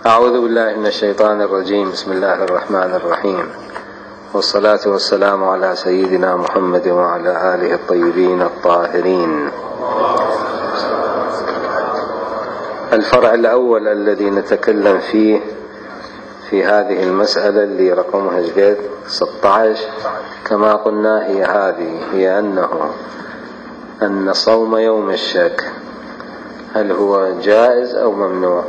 أعوذ بالله من الشيطان الرجيم. بسم الله الرحمن الرحيم، والصلاة والسلام على سيدنا محمد وعلى آله الطيبين الطاهرين. الفرع الأول الذي نتكلم فيه في هذه المسألة اللي رقمها جديد 16 كما قلنا هي أن صوم يوم الشك هل هو جائز أو ممنوع؟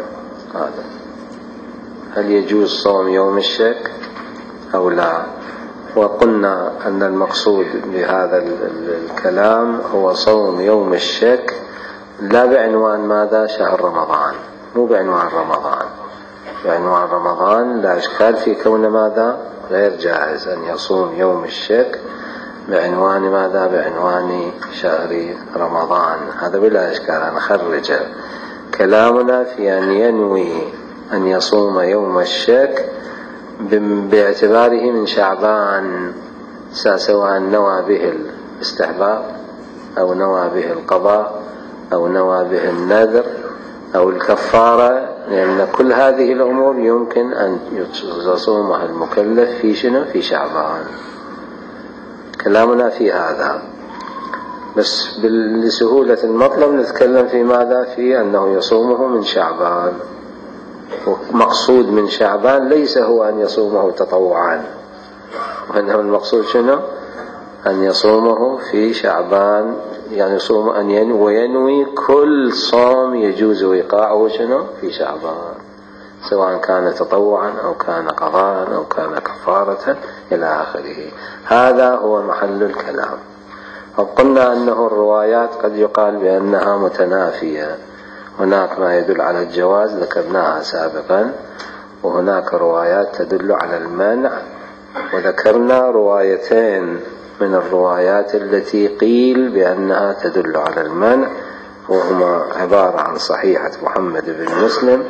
هل يجوز صوم يوم الشك أو لا؟ وقلنا أن المقصود بهذا الكلام هو صوم يوم الشك لا بعنوان ماذا؟ شهر رمضان، مو بعنوان رمضان. بعنوان رمضان لا إشكال في كون ماذا؟ غير جائز أن يصوم يوم الشك بعنوان ماذا؟ بعنوان شهر رمضان، هذا بلا إشكال. نخرج كلامنا في أن ينوي أن يصوم يوم الشك باعتباره من شعبان، سواء نوى به الاستحباب أو نوى به القضاء أو نوى به النذر أو الكفارة، لأن كل هذه الأمور يمكن أن يصومها المكلف في شنو؟ في شعبان. كلامنا في هذا بس لسهولة المطلب نتكلم في ماذا؟ في أنه يصومه من شعبان، ومقصود من شعبان ليس هو أن يصومه تطوعا، وإنما المقصود شنو؟ أن يصومه في شعبان، يعني يصوم وينوي كل صوم يجوز إيقاعه شنو؟ في شعبان، سواء كان تطوعا أو كان قضاء أو كان كفارة إلى آخره. هذا هو محل الكلام. وقلنا أنه الروايات قد يقال بأنها متنافية، هناك ما يدل على الجواز ذكرناها سابقا، وهناك روايات تدل على المنع، وذكرنا روايتين من الروايات التي قيل بأنها تدل على المنع، وهما عبارة عن صحيحة محمد بن مسلم،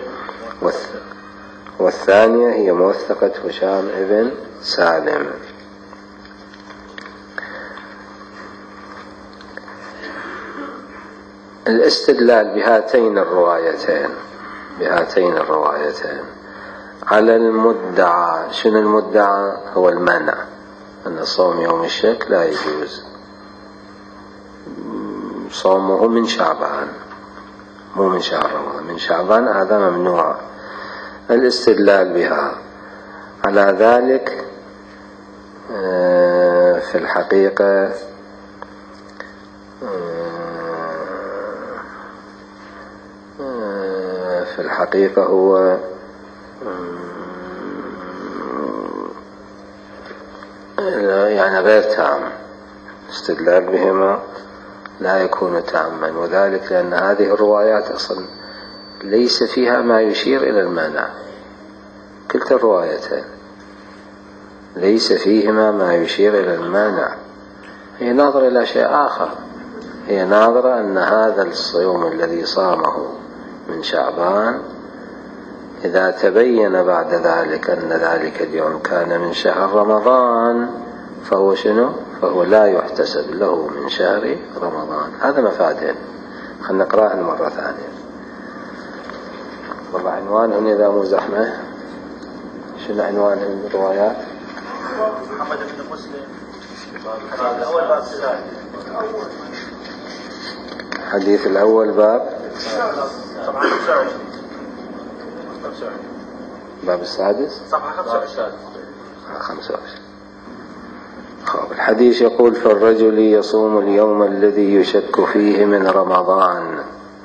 والثانية هي موثقة هشام بن سالم. الاستدلال بهاتين الروايتين على المدعى. شنو المدعى؟ هو المنع، أن صوم يوم الشك لا يجوز صومه من شعبان، مو من شهر رمضان، من شعبان، هذا ممنوع. الاستدلال بها على ذلك في الحقيقة هو يعني غير تام. استدلال بهما لا يكون تاما، وذلك لأن هذه الروايات أصلا ليس فيها ما يشير إلى المنع. كلتا الروايتين ليس فيهما ما يشير إلى المنع، هي ناظرة إلى شيء آخر. هي ناظرة أن هذا الصيام الذي صامه من شعبان إذا تبين بعد ذلك أن ذلك اليوم كان من شهر رمضان فهو شنو؟ فهو لا يحتسب له من شهر رمضان. هذا مفادين، خلنا نقرأها مرة ثانية. والله عنوانهم إذا مو زحمة. شنو عنوان الروايات؟ محمد بن مسلم الأول باب السادس، الحديث الأول باب صفحة 25، باب السادس صفحة 25. الحديث يقول: فالرجل يصوم اليوم الذي يشك فيه من رمضان،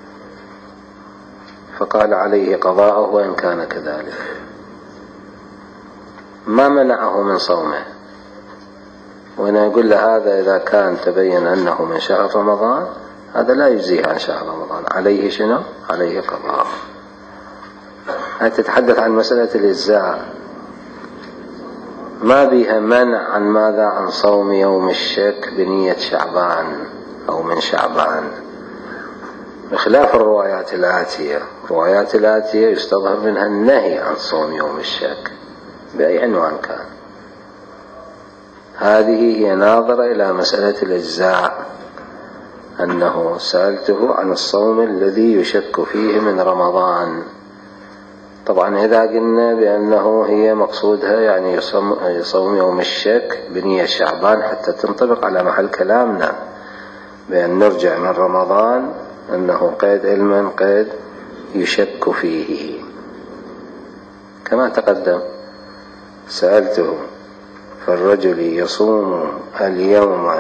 فقال عليه قضاءه وإن كان كذلك. ما منعه من صومه، وأنا أقول له هذا إذا كان تبين أنه من شهر رمضان هذا لا يجزيه عن شهر رمضان، عليه شنو؟ عليه قضاء. أنت تتحدث عن مسألة الإجزاء، ما بها منع عن ماذا؟ عن صوم يوم الشك بنية شعبان أو من شعبان، بخلاف الروايات الآتية. الروايات الآتية يستظهر منها النهي عن صوم يوم الشك بأي عنوان كان. هذه هي ناظرة إلى مسألة الإجزاء، أنه سألته عن الصوم الذي يشك فيه من رمضان. طبعا إذا قلنا بأنه هي مقصودها يعني يصوم يوم الشك بنية شعبان حتى تنطبق على محل كلامنا بأن نرجع من رمضان أنه قيد علما قيد يشك فيه كما تقدم. سألته فالرجل يصوم اليوم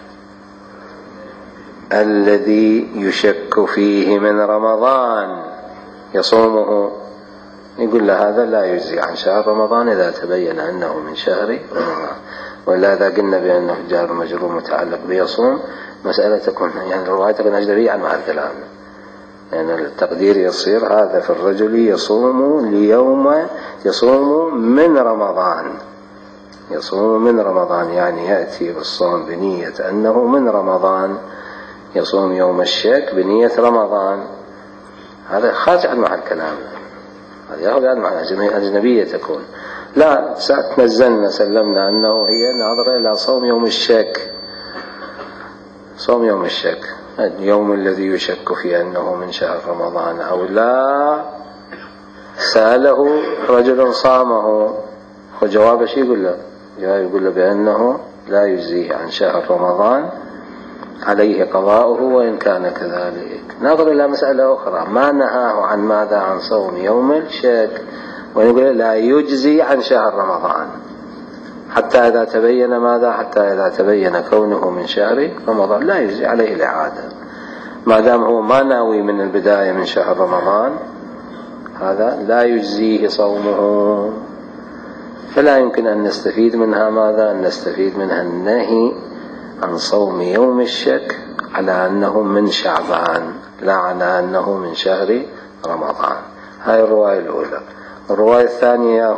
الذي يشك فيه من رمضان يصومه، يقول له هذا لا يجزي عن شهر رمضان إذا تبين أنه من شهر رمضان. ولا إذا قلنا بأنه جار مجرور متعلق بيصوم مسألة تكون يعني الرواية تكون أجنبية عن معنى الكلام، يعني التقدير يصير هذا في الرجل يصوم ليوم يصوم من رمضان، يصوم من رمضان يعني يأتي بالصوم بنية أنه من رمضان، يصوم يوم الشك بنية رمضان، هذا خارج عن معنى الكلام، هذا يأخذ عن معنى أجنبية تكون. لا نزلنا سلمنا أنه هي ناظرة إلى صوم يوم الشك، صوم يوم الشك اليوم الذي يشك فيه أنه من شهر رمضان أو لا. سأله رجل صامه، وجواب شيء يقول له يقول له بأنه لا يجزيه عن شهر رمضان عليه قضاؤه وإن كان كذلك. نظر إلى مسألة أخرى ما نهاه عن ماذا عن صوم يوم الشك ويقول لا يجزي عن شهر رمضان حتى إذا تبين ماذا حتى إذا تبين كونه من شهر رمضان لا يجزي عليه الإعادة ما دام هو ما ناوي من البداية من شهر رمضان، هذا لا يجزيه صومه. فلا يمكن أن نستفيد منها ماذا؟ أن نستفيد منها النهي عن صوم يوم الشك على أنه من شعبان لا على أنه من شهر رمضان. هاي الرواية الأولى. الرواية الثانية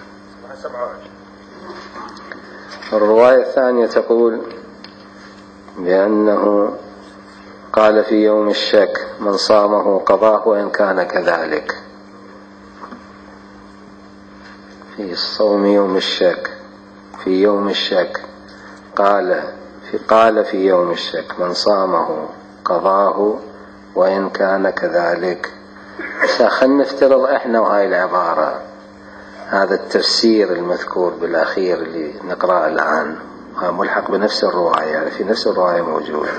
الرواية الثانية تقول بأنه قال في يوم الشك من صامه قضاه وإن كان كذلك. في صوم يوم الشك في يوم الشك قال في يوم الشك من صامه قضاه وإن كان كذلك. خلنا نفترض احنا وهاي العبارة هذا التفسير المذكور بالأخير اللي نقرأه الآن ملحق بنفس الرواية، يعني في نفس الرواية موجود،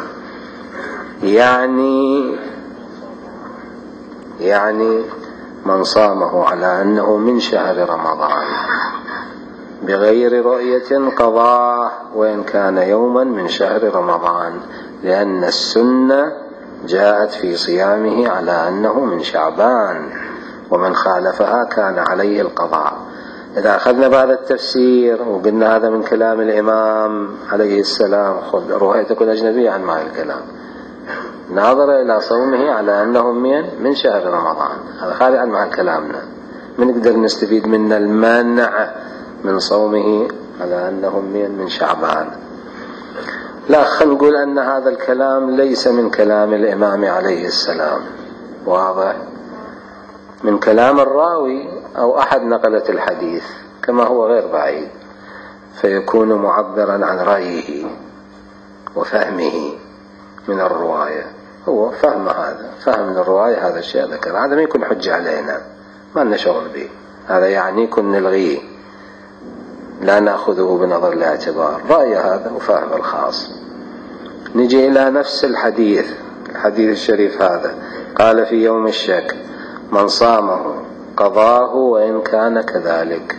يعني من صامه على أنه من شهر رمضان بغير رؤية قضاه وإن كان يوما من شهر رمضان، لأن السنة جاءت في صيامه على أنه من شعبان ومن خالفها كان عليه القضاء. إذا أخذنا بهذا التفسير وقلنا هذا من كلام الإمام عليه السلام، خذ رواية تكون أجنبية عن معنى الكلام، ناظر إلى صومه على أنه من شهر رمضان، هذا خارج عن معنى كلامنا. نقدر نستفيد من المانع من صومه على أنه من شعبان. لا، خلينا نقول أن هذا الكلام ليس من كلام الإمام عليه السلام، واضح، من كلام الراوي أو أحد نقلة الحديث كما هو غير بعيد، فيكون معبرا عن رأيه وفهمه من الرواية. هو فهم هذا، فهم من الرواية هذا الشيء ذكر، هذا ما يكون حجة علينا، ما لنا شغل به، هذا يعني كن نلغيه لا نأخذه بنظر الاعتبار، رأي هذا وفهم الخاص. نجي إلى نفس الحديث الشريف هذا، قال في يوم الشك من صامه قضاه وإن كان كذلك.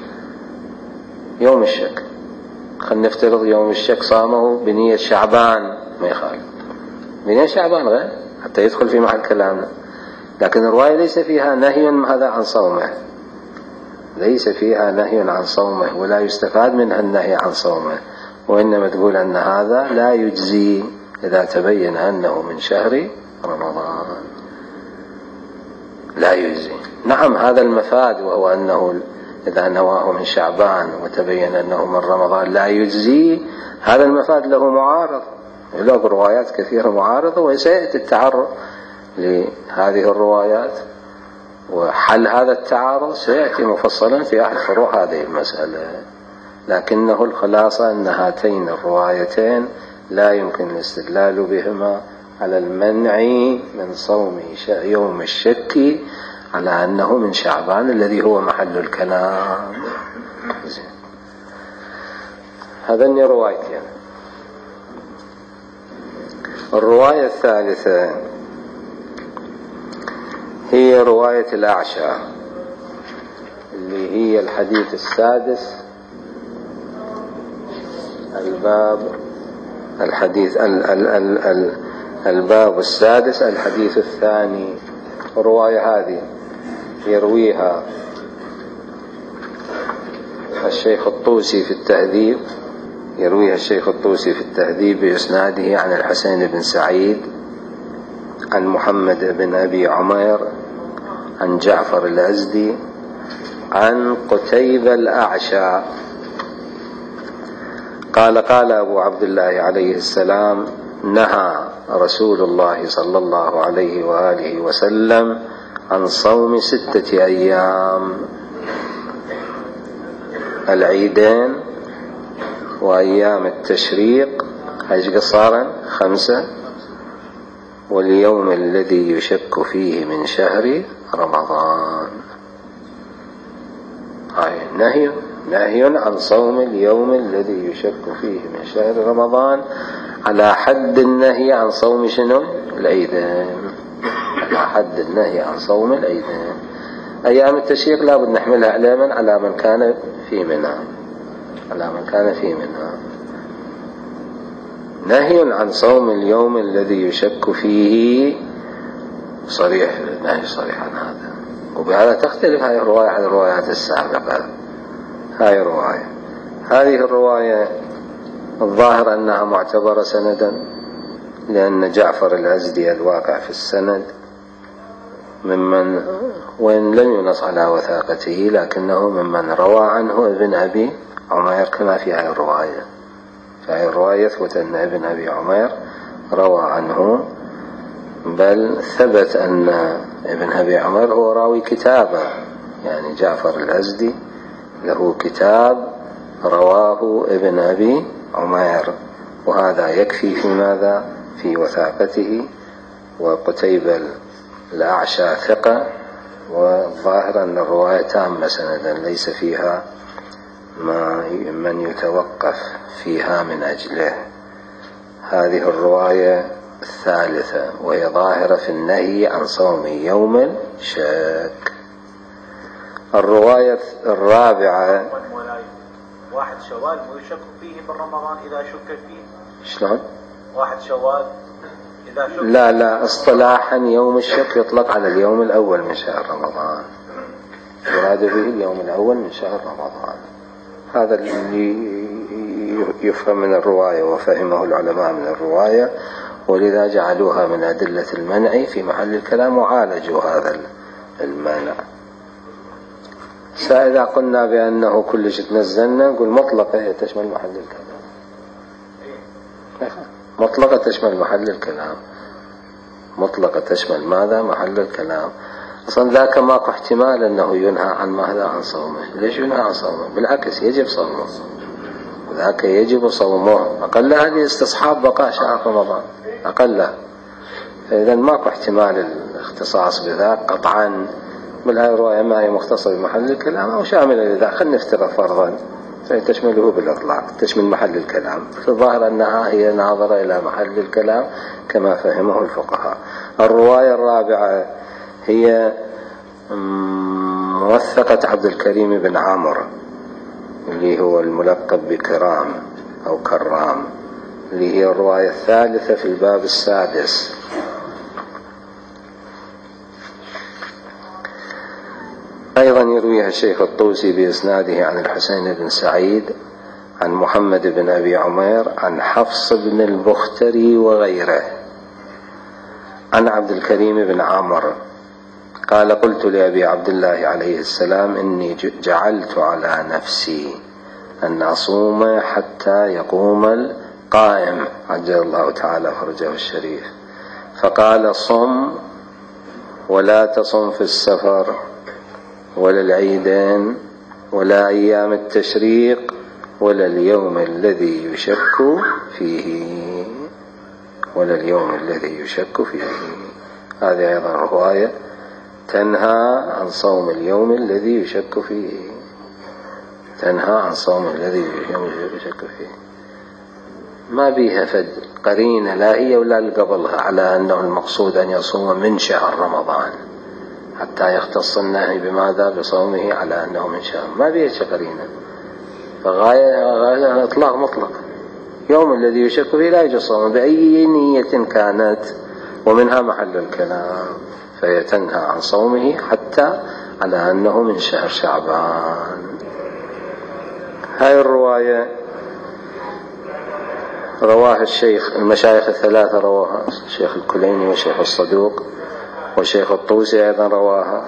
يوم الشك خلينا نفترض يوم الشك صامه بنية شعبان، ما يخالف بنية شعبان غير حتى يدخل في محل كلامنا، لكن الرواية ليس فيها نهي هذا عن صومه، ليس فيها نهي عن صومه ولا يستفاد منها النهي عن صومه، وإنما تقول أن هذا لا يجزي إذا تبين أنه من شهر رمضان، لا يجزي. نعم هذا المفاد، وهو أنه إذا نواه من شعبان وتبين أنه من رمضان لا يجزي، هذا المفاد له معارض، له روايات كثيرة معارضة، وسيأتي التعرض لهذه الروايات وحل هذا التعارض سيأتي مفصلا في أحد فروع هذه المسألة. لكنه الخلاصة أن هاتين الروايتين لا يمكن الاستدلال بهما على المنع من صوم يوم الشك على أنه من شعبان الذي هو محل الكلام. هذين روايتين. الرواية الثالثة هي رواية الأعشى اللي هي الحديث السادس، الباب السادس الحديث الثاني. الرواية هذه يرويها الشيخ الطوسي في التهذيب بإسناده عن الحسين بن سعيد عن محمد بن أبي عمير عن جعفر الأزدي عن قتيبة الأعشى قال قال أبو عبد الله عليه السلام: نهى رسول الله صلى الله عليه وآله وسلم عن صوم 6 أيام، العيدين وأيام التشريق ايش قصارا 5، واليوم الذي يشك فيه من شهر رمضان. هاي نهي عن صوم اليوم الذي يشك فيه من شهر رمضان، على حد النهي عن صوم شنو؟ العيدين، على حد النهي عن صوم العيدين. أيام التشريق لابد نحملها علما على من كان في منها، نهي عن صوم اليوم الذي يشك فيه صريح، نهي صريح عن هذا. وبهذا تختلف هذه الرواية عن الروايات السابقة. هذه الرواية الظاهر أنها معتبرة سندا، لأن جعفر الأزدي الواقع في السند ممن وإن لم ينص على وثاقته لكنه ممن روى عنه ابن أبي عمير، كما في هذه الرواية يثبت أن ابن أبي عمير روى عنه، بل ثبت أن ابن أبي عمير هو راوي كتابه، يعني جعفر الأزدي له كتاب رواه ابن أبي عمير، وهذا يكفي في ماذا؟ في وثاقته. وقتيبة الأعشى ثقة، والظاهر أن الرواية تامة سندا ليس فيها من يتوقف فيها من أجله. هذه الرواية الثالثة وهي ظاهرة في النهي عن صوم يوم الشك. الرواية الرابعة: 1 شوال ويشك فيه من رمضان إذا شك فيه. شلون؟ 1 شوال إذا شك. لا اصطلاحا يوم الشك يطلق على اليوم الأول من شهر رمضان، يراد به اليوم الأول من شهر رمضان. هذا اللي يفهم من الرواية وفهمه العلماء من الرواية، ولذا جعلوها من أدلة المنع في محل الكلام وعالجوا هذا المانع. فإذا قلنا بأنه كل شيء نزلنا نقول مطلقة تشمل محل الكلام، مطلقة تشمل محل الكلام، مطلقة تشمل ماذا؟ محل الكلام. أصلا ذاك ماكو احتمال أنه ينهى عن ماذا؟ عن صومه. ليش ينهى عن صومه؟ بالعكس يجب صومه، وذاك يجب صومه، أقل هذه استصحاب بقاء شهر رمضان أقل. فإذا ماكو احتمال الاختصاص بذاك قطعا. بالهاي الرواية ما هي مختصة بمحل الكلام أو شاملة لذا، خلنا نفترض فرضا تشمله بالإطلاق، تشمل محل الكلام. فالظاهر أنها هي ناظرة إلى محل الكلام كما فهمه الفقهاء. الرواية الرابعة هي موثقة عبد الكريم بن عامر اللي هو الملقب بكرام أو كرام، اللي هي الرواية الثالثة في الباب السادس. أيضا يرويها الشيخ الطوسي بإسناده عن الحسين بن سعيد عن محمد بن أبي عمير عن حفص بن البختري وغيره عن عبد الكريم بن عامر قال: قلت لأبي عبد الله عليه السلام: إني جعلت على نفسي أن أصوم حتى يقوم القائم عجل الله تعالى فرجه الشريف، فقال: صم ولا تصم في السفر ولا العيدين ولا أيام التشريق ولا اليوم الذي يشك فيه، ولا اليوم الذي يشك فيه. هذه أيضا رواية تنهى عن صوم اليوم الذي يشك فيه، تنهى عن صوم الذي يشك فيه. ما بيها فد قرينة لا هي ولا اللي قبلها على أنه المقصود أن يصوم من شهر رمضان حتى يختص النهي بماذا؟ بصومه على أنه من شهر. ما بيها قرينة، فغاية إطلاق مطلق. يوم الذي يشك فيه لا يجوز صومه بأي نية كانت، ومنها محل الكلام. فهي تنهى عن صومه حتى على أنه من شهر شعبان. هاي الرواية رواها الشيخ، المشايخ الثلاثة رواها، الشيخ الكليني والشيخ الصدوق والشيخ الطوسي أيضا رواها،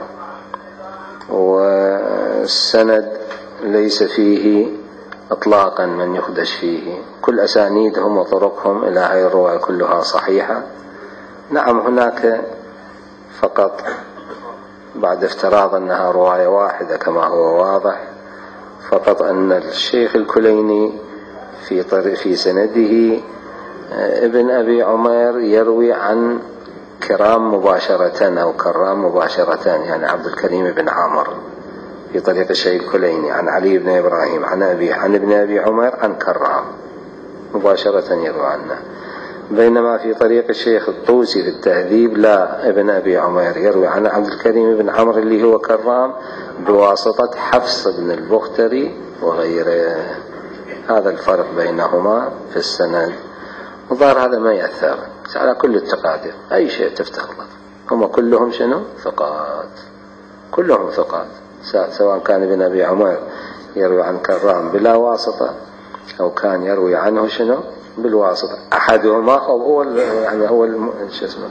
والسند ليس فيه اطلاقا من يخدش فيه، كل أسانيدهم وطرقهم إلى هاي الرواية كلها صحيحة. نعم هناك فقط بعد افتراض أنها رواية واحدة كما هو واضح، فقط أن الشيخ الكليني في سنده ابن أبي عمير يروي عن كرام مباشرة أو كرام مباشرة، يعني عبد الكريم بن عامر في طريق الشيخ الكليني عن علي بن إبراهيم عن ابن أبي عمير عن كرام مباشرة يروي عنه. بينما في طريق الشيخ الطوسي في التهذيب لا، ابن أبي عمير يروي عن عبد الكريم بن عمرو اللي هو كرام بواسطة حفص بن البختري وغيره. هذا الفرق بينهما في السند، وظهر هذا ما يأثر على كل التقادير. أي شيء تفتغلط، هم كلهم شنو؟ ثقات، كلهم ثقات، سواء كان ابن أبي عمير يروي عن كرام بلا واسطة أو كان يروي عنه شنو؟ بالواسطة. أحدهما هو يعني هو شو اسمه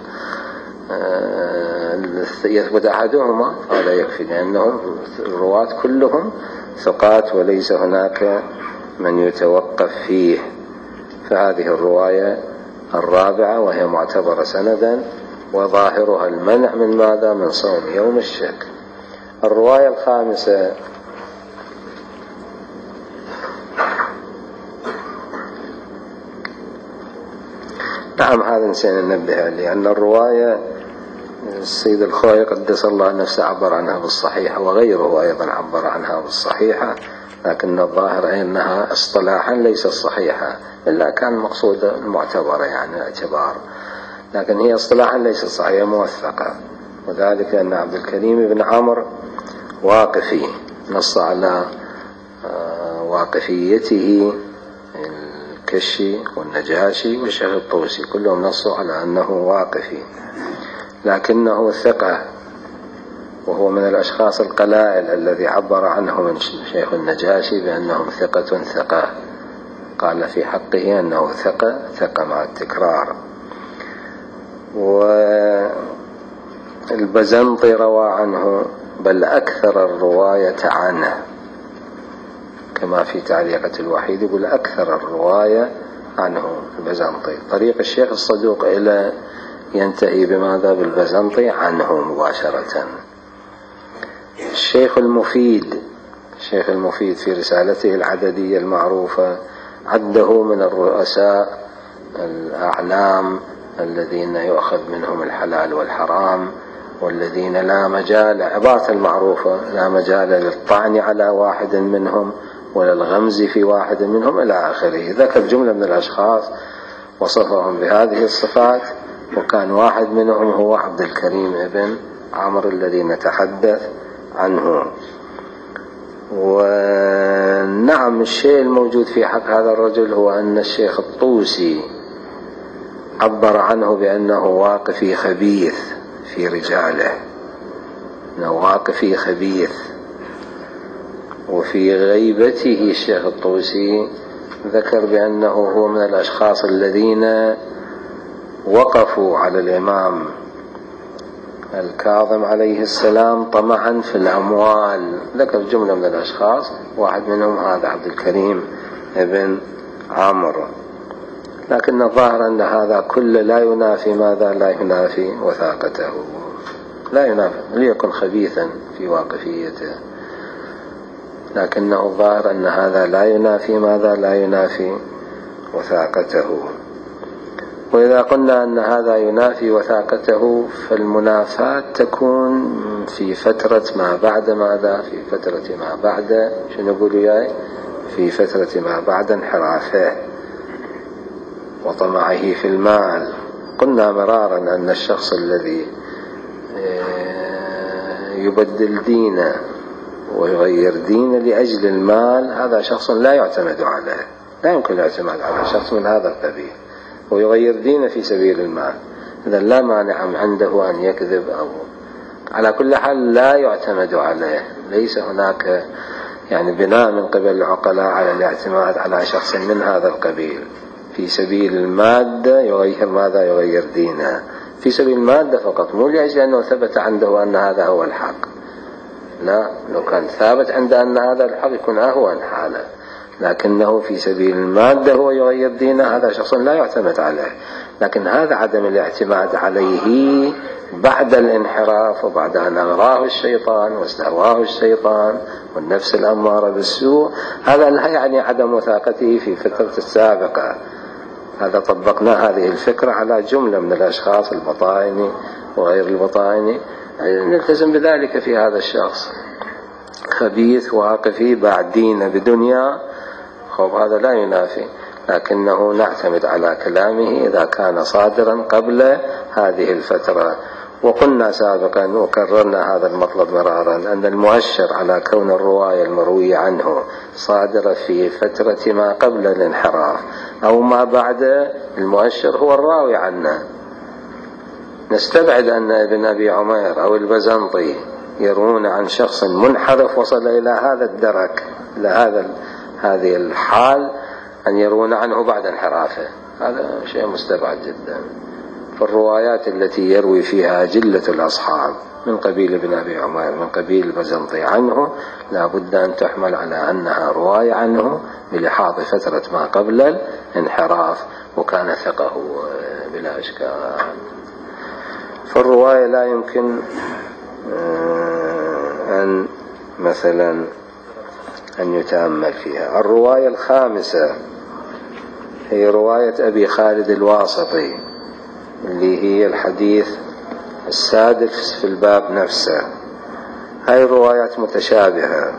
يثبت أحدهما هذا يكفي، لأنهم الرواة كلهم ثقات وليس هناك من يتوقف فيه. فهذه الرواية الرابعة وهي معتبرة سندا، وظاهرها المنع من ماذا؟ من صوم يوم الشك. الرواية الخامسة نعم هذا نسينا ننبه عليه، أن الرواية السيد الخوئي قدس الله نفسه عبر عنها بالصحيحة، وغيره أيضا عبر عنها بالصحيحة، لكن الظاهر أنها اصطلاحا ليست صحيحة، إلا كان مقصود المعتبرة يعني اعتبار، لكن هي اصطلاحا ليست صحيحة موثقة. وذلك أن عبد الكريم بن عمرو واقفي، نص على واقفيته الكشي والنجاشي والشيخ الطوسي، كلهم نصوا على أنه واقفي، لكنه ثقة، وهو من الأشخاص القلائل الذي عبر عنهم الشيخ النجاشي بأنهم ثقة، قال في حقه أنه ثقة مع التكرار. والبزنطي روى عنه، بل أكثر الرواية عنه، كما في تعليقة الوحيد يقول أكثر الرواية عنه البزنطي. طريق الشيخ الصدوق إلى ينتهي بماذا؟ بالبزنطي عنه مباشرة. الشيخ المفيد في رسالته العددية المعروفة عده من الرؤساء الأعلام الذين يؤخذ منهم الحلال والحرام، والذين لا مجال، عبارة المعروفة، لا مجال للطعن على واحد منهم ولا الغمز في واحد منهم إلى آخره. ذكر جملة من الأشخاص وصفهم بهذه الصفات، وكان واحد منهم هو عبد الكريم ابن عمرو الذي نتحدث عنه. ونعم الشيء الموجود في حق هذا الرجل هو أن الشيخ الطوسي عبر عنه بأنه واقفي خبيث في رجاله، أنه واقفي خبيث. وفي غيبته الشيخ الطوسي ذكر بأنه هو من الأشخاص الذين وقفوا على الإمام الكاظم عليه السلام طمعا في الأموال. ذكر جملة من الأشخاص، واحد منهم هذا عبد الكريم ابن عمرو. لكن الظاهر أن هذا كله لا ينافي ماذا؟ لا ينافي وثاقته، لا ينافي، ليكن خبيثا في واقفيته، لكنه الظاهر أن هذا لا ينافي ماذا؟ لا ينافي وثاقته. وإذا قلنا أن هذا ينافي وثاقته فالمنافاة تكون في فترة ما بعد ماذا؟ في فترة ما بعد شنو نقول وياي؟ في فترة ما بعد انحرافه وطمعه في المال. قلنا مرارا أن الشخص الذي يبدل دينه ويغير دينه لأجل المال هذا شخص لا يعتمد عليه، لا يمكن الاعتماد على شخص من هذا القبيل ويغير دينه في سبيل المال. إذا لا مانع عنده أن يكذب أو على كل حال لا يعتمد عليه. ليس هناك يعني بناء من قبل العقلاء على الاعتماد على شخص من هذا القبيل في سبيل المادة يغير ماذا؟ يغير دينه في سبيل المادة فقط، مو لأجل أنه ثبت عنده أن هذا هو الحق. لا، لو كان ثابت عنده أن هذا الحق يكون أهون حالا، لكنه في سبيل المادة هو يغير دينه، هذا شخص لا يعتمد عليه. لكن هذا عدم الاعتماد عليه بعد الانحراف وبعد أن أغراه الشيطان واستهواه الشيطان والنفس الأمارة بالسوء، هذا لا يعني عدم وثاقته في فترة السابقة. هذا طبقنا هذه الفكرة على جملة من الأشخاص البطائني وغير البطائني، نلتزم بذلك في هذا الشخص خبيث واقفي بعد دين بدنيا، هذا لا ينافي، لكنه نعتمد على كلامه إذا كان صادرا قبل هذه الفترة. وقلنا سابقا وكررنا هذا المطلب مرارا أن المؤشر على كون الرواية المروية عنه صادرة في فترة ما قبل الانحراف أو ما بعد، المؤشر هو الراوي عنه. نستبعد أن ابن أبي عمير أو البزنطي يروون عن شخص منحرف وصل إلى هذا الدرك، إلى هذه الحال، أن يروون عنه بعد انحرافه، هذا شيء مستبعد جدا. فالروايات التي يروي فيها جلة الأصحاب من قبيل ابن أبي عمير من قبيل البزنطي عنه لا بد أن تحمل على أنها رواية عنه بلحاظ فترة ما قبل الانحراف، وكان ثقه بلا إشكال. فالرواية لا يمكن أن مثلا أن يتأمل فيها. الرواية الخامسة هي رواية أبي خالد الواسطي اللي هي الحديث السادس في الباب نفسه. هاي الروايات متشابهة.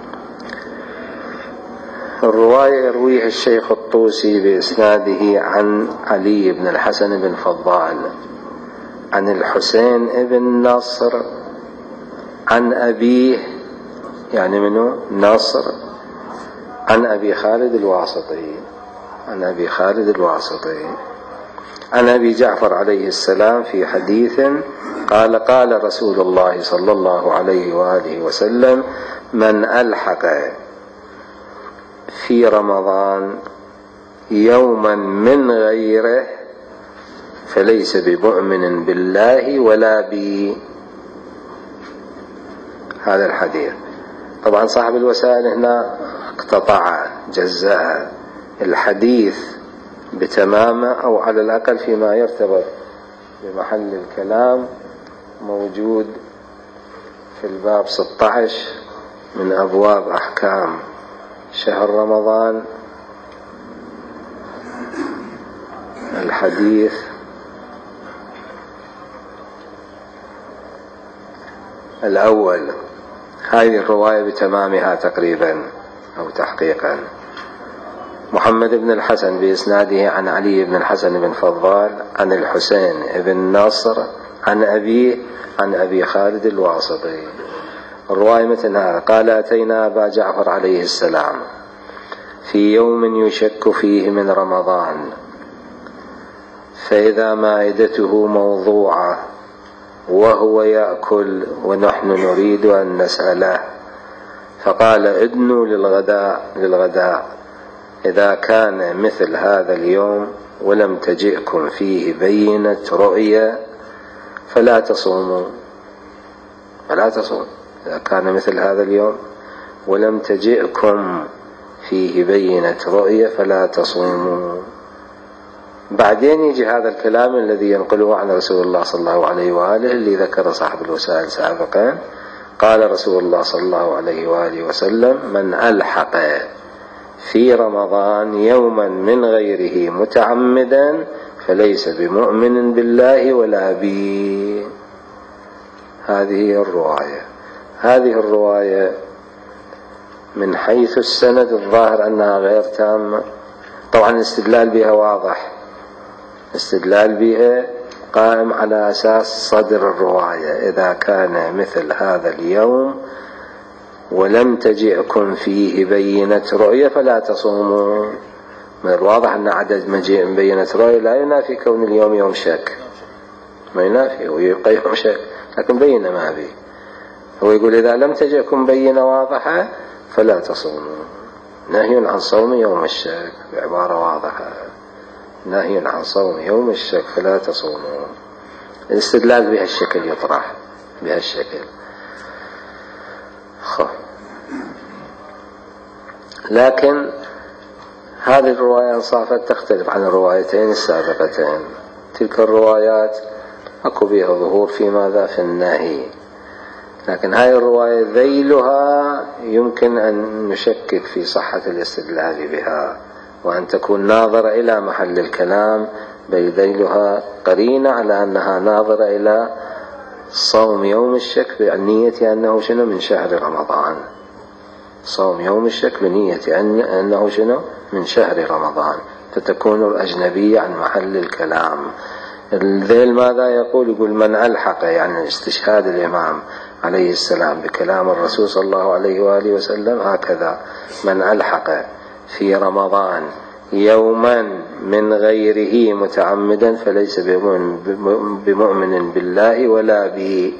الرواية يرويها الشيخ الطوسي بإسناده عن علي بن الحسن بن فضال عن الحسين بن نصر عن أبيه، يعني منه نصر، عن أبي خالد الواسطي، عن أبي خالد الواسطي عن أبي جعفر عليه السلام في حديث قال: قال رسول الله صلى الله عليه وآله وسلم: من ألحق في رمضان يوما من غيره فليس بمؤمن بالله ولا بي. هذا الحديث طبعا صاحب الوسائل هنا اقتطع جزاء الحديث بتمامه، أو على الأقل فيما يرتبط بمحل الكلام موجود في الباب 16 من أبواب أحكام شهر رمضان. الحديث الأول، هذه الرواية بتمامها تقريبا أو تحقيقا: محمد بن الحسن بإسناده عن علي بن الحسن بن فضال عن الحسين بن نصر عن أبيه عن أبي خالد الواسطي. الرواية مثل هذا: قال: أتينا أبا جعفر عليه السلام في يوم يشك فيه من رمضان، فإذا مائدته موضوعة وهو يأكل ونحن نريد أن نسأله، فقال: ادنوا للغداء إذا كان مثل هذا اليوم ولم تجئكم فيه بينة رؤيا فلا تصوموا. إذا كان مثل هذا اليوم ولم تجئكم فيه بينة رؤيا فلا تصوموا. بعدين يجي هذا الكلام الذي ينقله عن رسول الله صلى الله عليه وآله اللي ذكر صاحب الوسائل سابقا. قال رسول الله صلى الله عليه وآله وسلم: من ألحق في رمضان يوما من غيره متعمدا فليس بمؤمن بالله ولا بي. هذه الرواية. هذه الرواية من حيث السند الظاهر أنها غير تامة. طبعا الاستدلال بها واضح، الاستدلال بها قائم على أساس صدر الرواية: إذا كان مثل هذا اليوم ولم تجئكم فيه بينة رؤية فلا تصوموا. من الواضح أن عدد مجيء بينة رؤية لا ينافي كون اليوم يوم شك، ما ينافي، ويبقى يوم شك، لكن بينة ما به. هو يقول إذا لم تجئكم بينة واضحة فلا تصوموا، نهي عن صوم يوم الشك بعبارة واضحة، نهي عن صوم يوم الشك فلا تصوموا. الاستدلال بهالشكل يطرح بهالشكل. لكن هذه الرواية انصافت تختلف عن الروايتين السابقتين. تلك الروايات أكو بها ظهور في ماذا؟ في النهي. لكن هذه الرواية ذيلها يمكن أن نشكك في صحة الاستدلال بها، وأن تكون ناظرة إلى محل الكلام، بل ذيلها قرينة على أنها ناظرة إلى صوم يوم الشك بنية أنه شنو؟ من شهر رمضان. صوم يوم الشك بنية أنه شنو؟ من شهر رمضان، فتكون الأجنبية عن محل الكلام. الذيل ماذا يقول؟ يقول من ألحق، يعني استشهاد الإمام عليه السلام بكلام الرسول صلى الله عليه وآله وسلم هكذا: من ألحق في رمضان يوما من غيره متعمدا فليس بمؤمن بالله ولا به.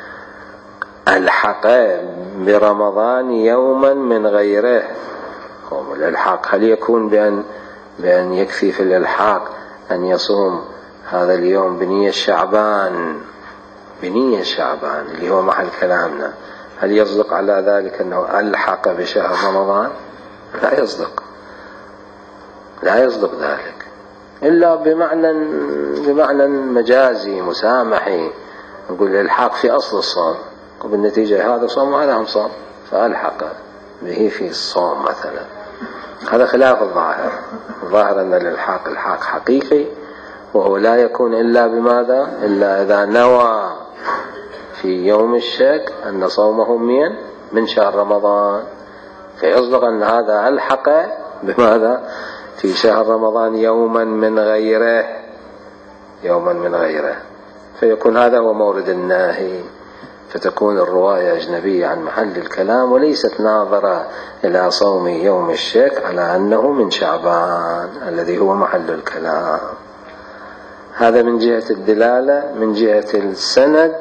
ألحق برمضان يوما من غيره. الإلحاق هل يكون بأن يكفي في الإلحاق أن يصوم هذا اليوم بنية شعبان، بنية شعبان اللي هو محل كلامنا؟ هل يصدق على ذلك أنه ألحق بشهر رمضان؟ لا يصدق، لا يصدق ذلك إلا بمعنى مجازي مسامحي. نقول الإلحاق في أصل الصوم، وبالنتيجة هذا صوم وهذا هم صوم، فألحق به في الصوم مثلا. هذا خلاف الظاهر. الظاهر أن الإلحاق إلحاق حقيقي، وهو لا يكون إلا بماذا؟ إلا إذا نوى في يوم الشك أن صومه من شهر رمضان، فيصدق أن هذا ألحق بماذا؟ في شهر رمضان يوما من غيره، يوما من غيره، فيكون هذا هو مورد الناهي. فتكون الرواية أجنبية عن محل الكلام، وليست ناظرة إلى صوم يوم الشك على أنه من شعبان الذي هو محل الكلام. هذا من جهة الدلالة. من جهة السند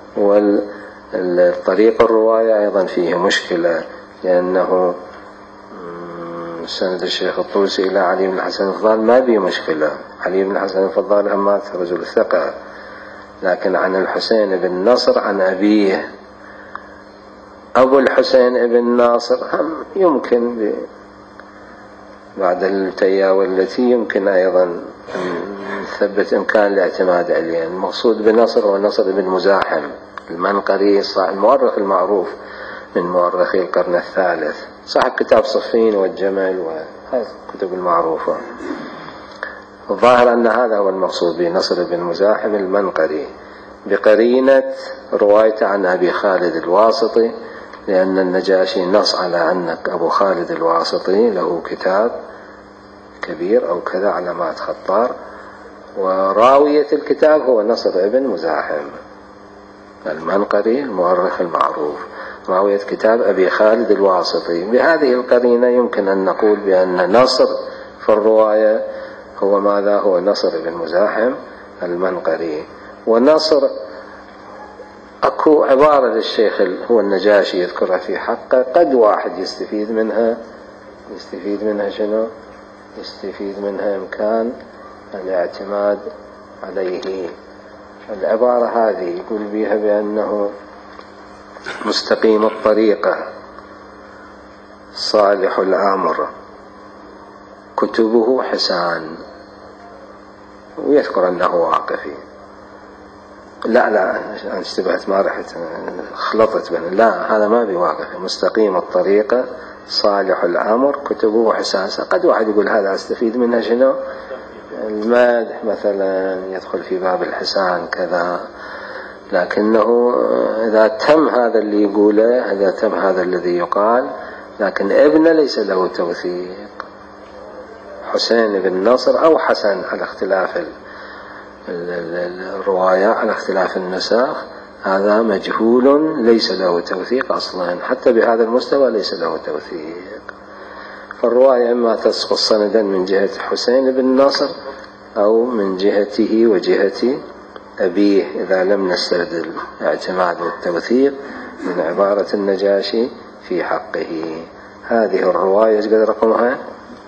والطريق الرواية أيضا فيه مشكلة، لأنه سند الشيخ الطوسي إلى علي بن الحسن الفضال ما به مشكلة. علي بن الحسن الفضال أما رجل ثقة، لكن عن الحسين بن نصر عن أبيه. أبو الحسين بن ناصر هم يمكن بعد التياوى التي يمكن أيضا أن نثبت إمكان الاعتماد عليه. المقصود بنصر هو نصر بن مزاحم المنقري، صاحب المؤرخ المعروف من مؤرخي القرن الثالث، صاحب كتاب صفين والجمل وهذه الكتب المعروفة. الظاهر أن هذا هو المقصود بنصر بن مزاحم المنقري، بقرينة روايته عن أبي خالد الواسطي، لأن النجاشي نص على أن أبو خالد الواسطي له كتاب كبير أو كذا علامات خطار، وراوية الكتاب هو نصر بن مزاحم المنقري المؤرخ المعروف، راوية كتاب أبي خالد الواسطي. بهذه القرينة يمكن أن نقول بأن نصر في الرواية هو ماذا؟ هو نصر بن مزاحم المنقري. ونصر أكو عبارة للشيخ هو النجاشي يذكرها في حقه، قد واحد يستفيد منها شنو؟ يستفيد منها إمكان الاعتماد عليه. العبارة هذه يقول بها بأنه مستقيم الطريقة صالح الأمر كتبه حسان، ويذكر أنه واقفي. لا أنا اشتبهت، ما رحت خلطت بين، لا هذا ما بواقفي. مستقيم الطريقة صالح الأمر كتبه حسان. قد واحد يقول هذا استفيد منها شنو؟ المدح مثلا يدخل في باب الحسان كذا، لكنه إذا تم هذا اللي يقوله، إذا تم هذا الذي يقال، لكن ابن ليس له توثيق. حسين بن نصر أو حسن على اختلاف الرواية، على اختلاف النسخ، هذا مجهول ليس له توثيق أصلا، حتى بهذا المستوى ليس له توثيق. فالرواية إما تسقط سندا من جهة حسين بن نصر أو من جهته وجهة أبيه، إذا لم نسترد الاعتماد والتوثيق من عبارة النجاشي في حقه. هذه الرواية قد رقمها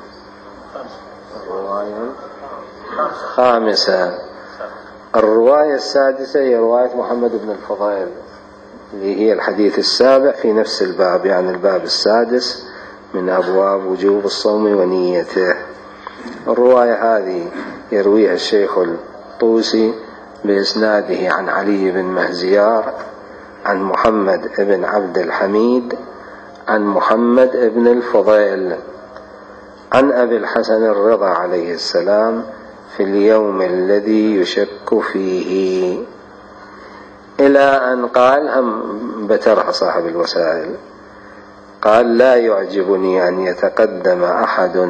الرواية الخامسة. الرواية السادسة هي رواية محمد بن الفضيل، اللي هي الحديث السابع في نفس الباب، يعني الباب السادس من أبواب وجوب الصوم ونيته. الرواية هذه يرويها الشيخ الطوسي بإسناده عن علي بن مهزيار عن محمد بن عبد الحميد عن محمد بن الفضيل عن أبي الحسن الرضا عليه السلام في اليوم الذي يشك فيه، إلى أن قال، هم بترها صاحب الوسائل، قال: لا يعجبني أن يتقدم أحد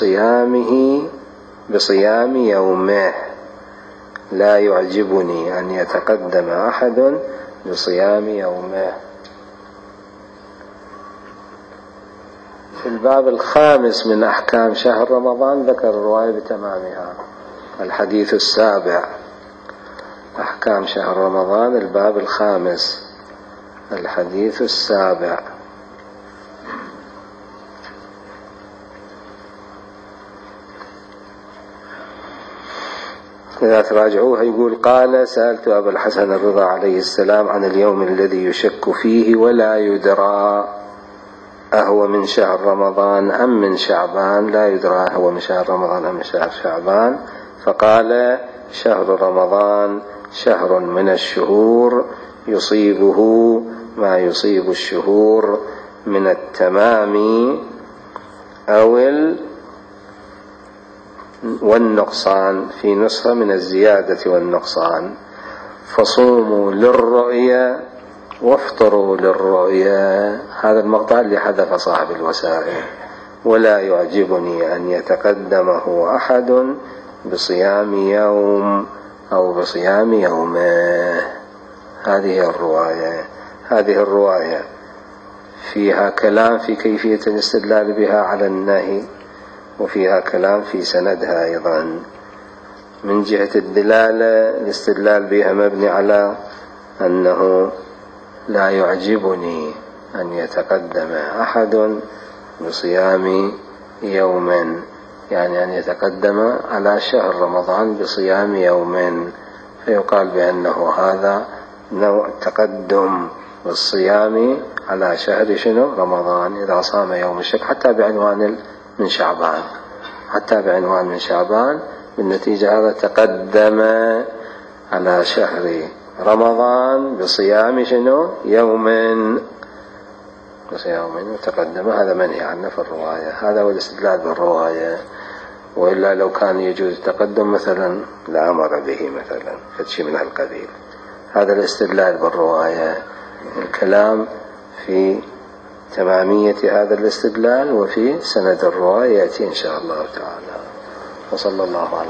بصيام يومه، لا يعجبني أن يتقدم أحد بصيام يومه. في الباب الخامس من أحكام شهر رمضان ذكر الرواية بتمامها، الحديث السابع، أحكام شهر رمضان، الباب الخامس، الحديث السابع. إذا تراجعوها يقول: قال: سألت أبا الحسن الرضا عليه السلام عن اليوم الذي يشك فيه ولا يدرى أهو من شهر رمضان أم من شعبان، لا يدرى هو من شهر رمضان أم من شهر شعبان، فقال: شهر رمضان شهر من الشهور يصيبه ما يصيب الشهور من التمام أو والنقصان، في نسخة من الزيادة والنقصان، فصوموا للرؤيا وافطروا للرؤيا. هذا المقطع اللي حذف صاحب الوسائل: ولا يعجبني أن يتقدمه أحد بصيام يوم أو بصيام يومه. هذه الرواية فيها كلام في كيفية الاستدلال بها على النهي، وفيها كلام في سندها أيضا. من جهة الدلالة الاستدلال بها مبني على أنه لا يعجبني أن يتقدم أحد بصيام يوم، يعني أن يتقدم على شهر رمضان بصيام يوم، فيقال بأنه هذا نوع تقدم بالصيام على شهر شنو؟ رمضان، إذا صام يوم الشك، حتى بعنوان من شعبان، حتى بعنوان من شعبان، بالنتيجة هذا تقدم على شهر رمضان بصيام شنو؟ يوم، بصيام وتقدم. هذا منهي عنه في الرواية، هذا هو الاستدلال بالرواية. وإلا لو كان يجوز التقدم مثلا لأمر به مثلا، فشيء من هالقبيل. هذا الاستدلال بالرواية. الكلام في تمامية هذا الاستدلال وفي سند الرواية يأتي إن شاء الله تعالى. وصلى الله عليه